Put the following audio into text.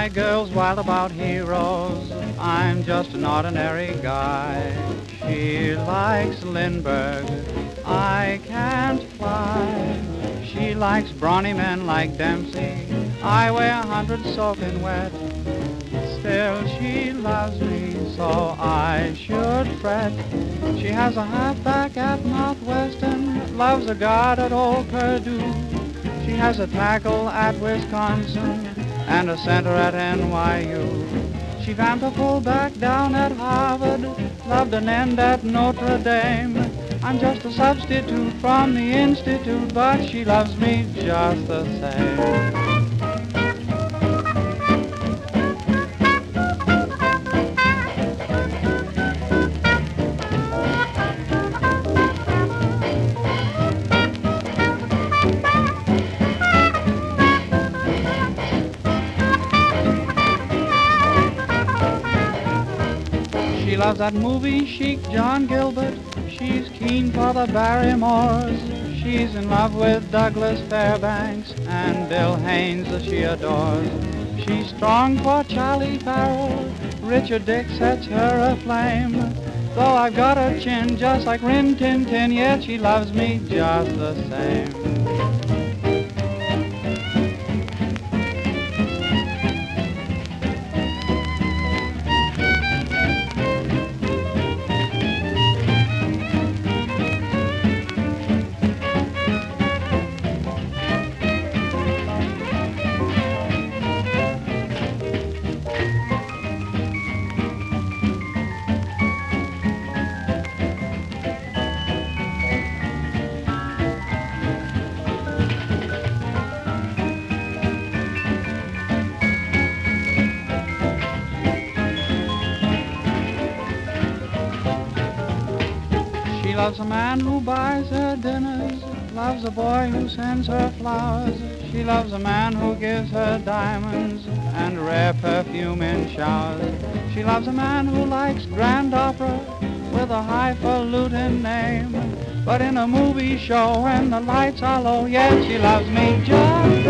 My girl's wild about heroes, I'm just an ordinary guy. She likes Lindbergh, I can't fly. She likes brawny men like Dempsey, I weigh 100 soaking wet. Still she loves me, so I should fret. She has a halfback at Northwestern, loves a guard at Old Purdue. She has a tackle at Wisconsin and a center at NYU. She vamped a fullback down at Harvard, loved an end at Notre Dame. I'm just a substitute from the Institute, but she loves me just the same. She loves that movie chic John Gilbert. She's keen for the Barrymores. She's in love with Douglas Fairbanks and Bill Haynes that she adores. She's strong for Charlie Farrell. Richard Dick sets her aflame. Though I've got a chin just like Rin Tin Tin, yet she loves me just the same. She loves a man who buys her dinners, loves a boy who sends her flowers. She loves a man who gives her diamonds and rare perfume in showers. She loves a man who likes grand opera with a highfalutin name. But in a movie show when the lights are low, yet she loves me just